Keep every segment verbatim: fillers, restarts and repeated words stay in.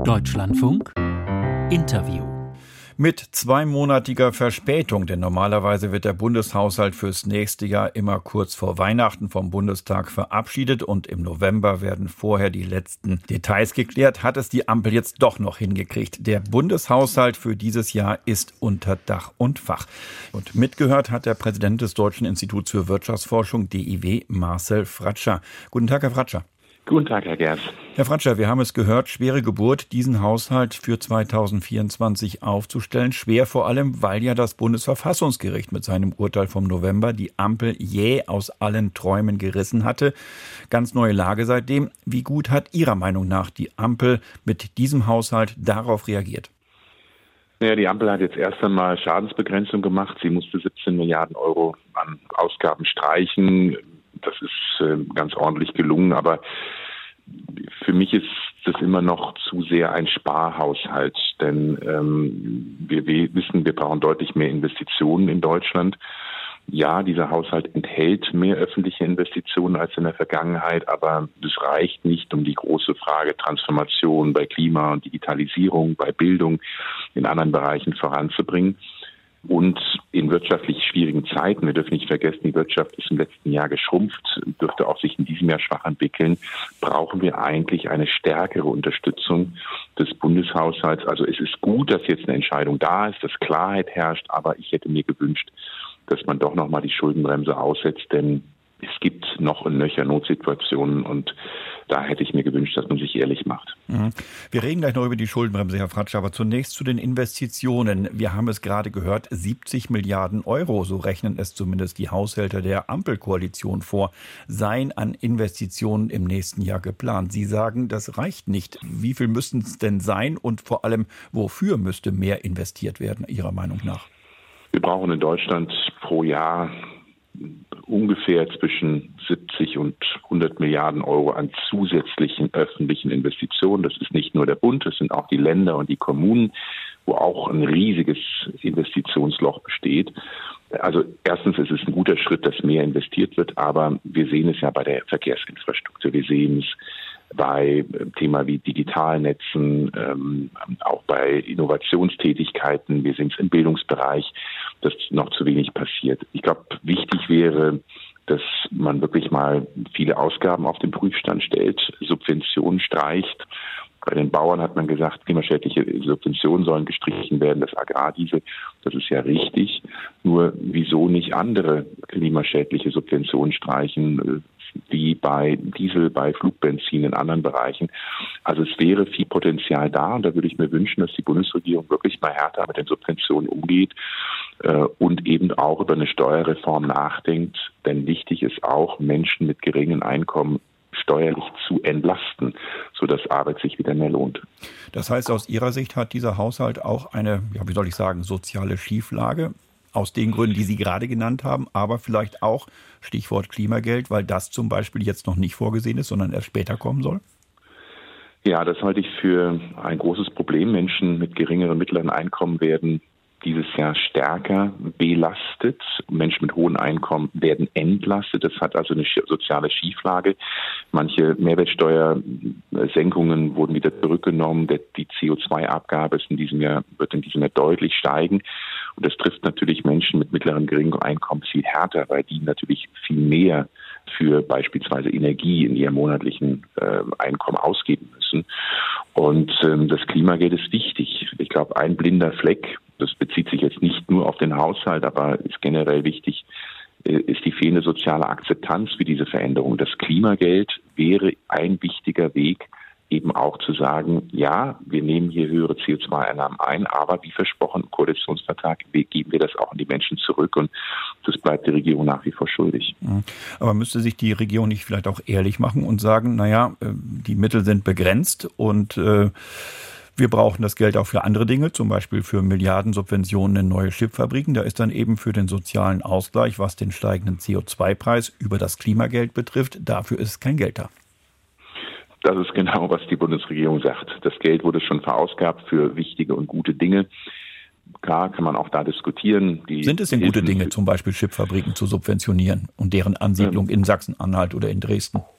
Deutschlandfunk Interview. Mit zweimonatiger Verspätung, denn normalerweise wird der Bundeshaushalt fürs nächste Jahr immer kurz vor Weihnachten vom Bundestag verabschiedet und im November werden vorher die letzten Details geklärt, hat es die Ampel jetzt doch noch hingekriegt. Der Bundeshaushalt für dieses Jahr ist unter Dach und Fach. Und mitgehört hat der Präsident des Deutschen Instituts für Wirtschaftsforschung, D I W, Marcel Fratscher. Guten Tag, Herr Fratscher. Guten Tag, Herr Gers. Herr Fratscher, wir haben es gehört, schwere Geburt, diesen Haushalt für zweitausendvierundzwanzig aufzustellen. Schwer vor allem, weil ja das Bundesverfassungsgericht mit seinem Urteil vom November die Ampel jäh aus allen Träumen gerissen hatte. Ganz neue Lage seitdem. Wie gut hat Ihrer Meinung nach die Ampel mit diesem Haushalt darauf reagiert? Naja, die Ampel hat jetzt erst einmal Schadensbegrenzung gemacht. Sie musste siebzehn Milliarden Euro an Ausgaben streichen. Das ist äh, ganz ordentlich gelungen, aber für mich ist das immer noch zu sehr ein Sparhaushalt, denn ähm, wir wissen, wir brauchen deutlich mehr Investitionen in Deutschland. Ja, dieser Haushalt enthält mehr öffentliche Investitionen als in der Vergangenheit, aber das reicht nicht, um die große Frage Transformation bei Klima und Digitalisierung, bei Bildung in anderen Bereichen voranzubringen. Und in wirtschaftlich schwierigen Zeiten, wir dürfen nicht vergessen, die Wirtschaft ist im letzten Jahr geschrumpft, dürfte auch sich in diesem Jahr schwach entwickeln, brauchen wir eigentlich eine stärkere Unterstützung des Bundeshaushalts. Also es ist gut, dass jetzt eine Entscheidung da ist, dass Klarheit herrscht, aber ich hätte mir gewünscht, dass man doch nochmal die Schuldenbremse aussetzt, denn es gibt noch und nöcher Notsituationen und da hätte ich mir gewünscht, dass man sich ehrlich macht. Wir reden gleich noch über die Schuldenbremse, Herr Fratscher, aber zunächst zu den Investitionen. Wir haben es gerade gehört, siebzig Milliarden Euro, so rechnen es zumindest die Haushälter der Ampelkoalition vor, seien an Investitionen im nächsten Jahr geplant. Sie sagen, das reicht nicht. Wie viel müssten es denn sein und vor allem, wofür müsste mehr investiert werden, Ihrer Meinung nach? Wir brauchen in Deutschland pro Jahr ungefähr zwischen siebzig und hundert Milliarden Euro an zusätzlichen öffentlichen Investitionen. Das ist nicht nur der Bund, das sind auch die Länder und die Kommunen, wo auch ein riesiges Investitionsloch besteht. Also erstens ist es ein guter Schritt, dass mehr investiert wird, aber wir sehen es ja bei der Verkehrsinfrastruktur. Wir sehen es bei Thema wie Digitalnetzen, ähm, auch bei Innovationstätigkeiten. Wir sehen es im Bildungsbereich, dass noch zu wenig passiert. Ich glaube, wichtig wäre, dass man wirklich mal viele Ausgaben auf den Prüfstand stellt, Subventionen streicht. Bei den Bauern hat man gesagt, klimaschädliche Subventionen sollen gestrichen werden, das Agrardiesel, das ist ja richtig. Nur wieso nicht andere klimaschädliche Subventionen streichen, wie bei Diesel, bei Flugbenzin in anderen Bereichen. Also es wäre viel Potenzial da und da würde ich mir wünschen, dass die Bundesregierung wirklich mal härter mit den Subventionen umgeht äh, und eben auch über eine Steuerreform nachdenkt. Denn wichtig ist auch, Menschen mit geringen Einkommen steuerlich zu entlasten, sodass Arbeit sich wieder mehr lohnt. Das heißt, aus Ihrer Sicht hat dieser Haushalt auch eine, ja, wie soll ich sagen, soziale Schieflage? Aus den Gründen, die Sie gerade genannt haben, aber vielleicht auch Stichwort Klimageld, weil das zum Beispiel jetzt noch nicht vorgesehen ist, sondern erst später kommen soll? Ja, das halte ich für ein großes Problem. Menschen mit geringeren mittleren Einkommen werden dieses Jahr stärker belastet. Menschen mit hohen Einkommen werden entlastet. Das hat also eine soziale Schieflage. Manche Mehrwertsteuersenkungen wurden wieder zurückgenommen. Die C O zwei Abgabe ist in diesem Jahr, wird in diesem Jahr deutlich steigen. Und das trifft natürlich Menschen mit mittleren, geringen Einkommen viel härter, weil die natürlich viel mehr für beispielsweise Energie in ihrem monatlichen äh, Einkommen ausgeben müssen. Und ähm, das Klimageld ist wichtig. Ich glaube, ein blinder Fleck, das bezieht sich jetzt nicht nur auf den Haushalt, aber ist generell wichtig, äh, ist die fehlende soziale Akzeptanz für diese Veränderung. Das Klimageld wäre ein wichtiger Weg, eben auch zu sagen, ja, wir nehmen hier höhere C O zwei Einnahmen ein, aber wie versprochen im Koalitionsvertrag geben wir das auch an die Menschen zurück und das bleibt die Regierung nach wie vor schuldig. Aber müsste sich die Regierung nicht vielleicht auch ehrlich machen und sagen, naja, die Mittel sind begrenzt und äh, wir brauchen das Geld auch für andere Dinge, zum Beispiel für Milliardensubventionen in neue Chipfabriken. Da ist dann eben für den sozialen Ausgleich, was den steigenden C O zwei Preis über das Klimageld betrifft, dafür ist kein Geld da. Das ist genau, was die Bundesregierung sagt. Das Geld wurde schon verausgabt für wichtige und gute Dinge. Klar kann man auch da diskutieren. Die Sind es denn gute Dinge, zum Beispiel Chipfabriken zu subventionieren und deren Ansiedlung in Sachsen-Anhalt oder in Dresden?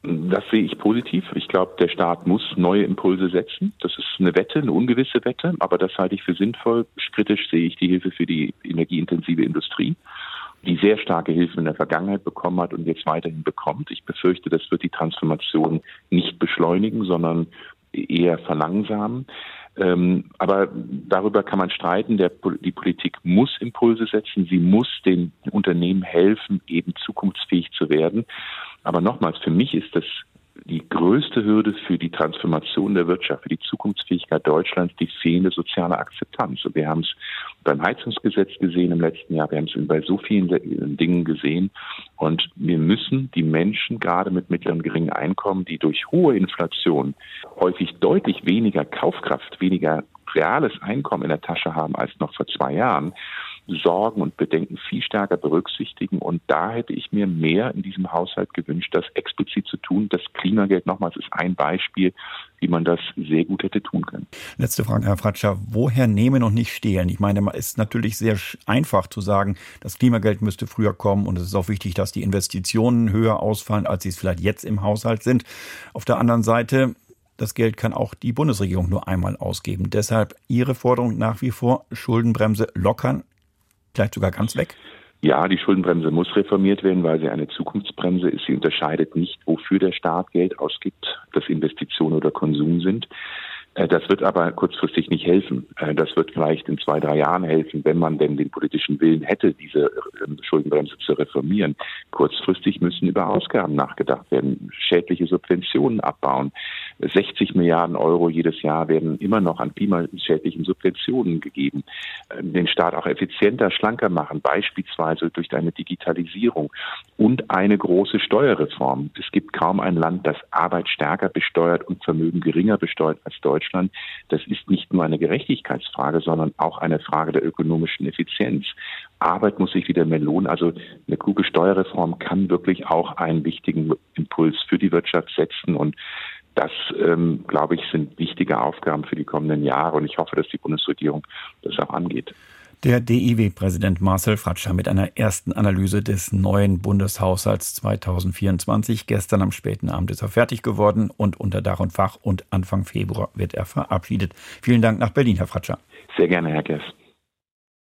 Das sehe ich positiv. Ich glaube, der Staat muss neue Impulse setzen. Das ist eine Wette, eine ungewisse Wette, aber das halte ich für sinnvoll. Kritisch sehe ich die Hilfe für die energieintensive Industrie, die sehr starke Hilfen in der Vergangenheit bekommen hat und jetzt weiterhin bekommt. Ich befürchte, das wird die Transformation nicht beschleunigen, sondern eher verlangsamen. Ähm, aber darüber kann man streiten. Der, die Politik muss Impulse setzen. Sie muss den Unternehmen helfen, eben zukunftsfähig zu werden. Aber nochmals, für mich ist das die größte Hürde für die Transformation der Wirtschaft, für die Zukunftsfähigkeit Deutschlands, die fehlende soziale Akzeptanz. Und wir haben es beim Heizungsgesetz gesehen im letzten Jahr, wir haben es bei so vielen Dingen gesehen. Und wir müssen die Menschen, gerade mit mittleren und geringen Einkommen, die durch hohe Inflation häufig deutlich weniger Kaufkraft, weniger reales Einkommen in der Tasche haben als noch vor zwei Jahren, Sorgen und Bedenken viel stärker berücksichtigen. Und da hätte ich mir mehr in diesem Haushalt gewünscht, das explizit zu tun. Das Klimageld, nochmals, ist ein Beispiel, wie man das sehr gut hätte tun können. Letzte Frage, Herr Fratscher. Woher nehmen und nicht stehlen? Ich meine, es ist natürlich sehr einfach zu sagen, das Klimageld müsste früher kommen und es ist auch wichtig, dass die Investitionen höher ausfallen, als sie es vielleicht jetzt im Haushalt sind. Auf der anderen Seite, das Geld kann auch die Bundesregierung nur einmal ausgeben. Deshalb Ihre Forderung nach wie vor, Schuldenbremse lockern, vielleicht sogar ganz weg? Ja, die Schuldenbremse muss reformiert werden, weil sie eine Zukunftsbremse ist. Sie unterscheidet nicht, wofür der Staat Geld ausgibt, dass Investitionen oder Konsum sind. Das wird aber kurzfristig nicht helfen. Das wird vielleicht in zwei, drei Jahren helfen, wenn man denn den politischen Willen hätte, diese Schuldenbremse zu reformieren. Kurzfristig müssen über Ausgaben nachgedacht werden, schädliche Subventionen abbauen. sechzig Milliarden Euro jedes Jahr werden immer noch an klimaschädlichen Subventionen gegeben. Den Staat auch effizienter, schlanker machen, beispielsweise durch eine Digitalisierung und eine große Steuerreform. Es gibt kaum ein Land, das Arbeit stärker besteuert und Vermögen geringer besteuert als Deutschland. Das ist nicht nur eine Gerechtigkeitsfrage, sondern auch eine Frage der ökonomischen Effizienz. Arbeit muss sich wieder mehr lohnen. Also eine kluge Steuerreform kann wirklich auch einen wichtigen Impuls für die Wirtschaft setzen. Und das, ähm, glaube ich, sind wichtige Aufgaben für die kommenden Jahre. Und ich hoffe, dass die Bundesregierung das auch angeht. Der D I W-Präsident Marcel Fratscher mit einer ersten Analyse des neuen Bundeshaushalts zwanzig vierundzwanzig. Gestern am späten Abend ist er fertig geworden und unter Dach und Fach und Anfang Februar wird er verabschiedet. Vielen Dank nach Berlin, Herr Fratscher. Sehr gerne, Herr Kess.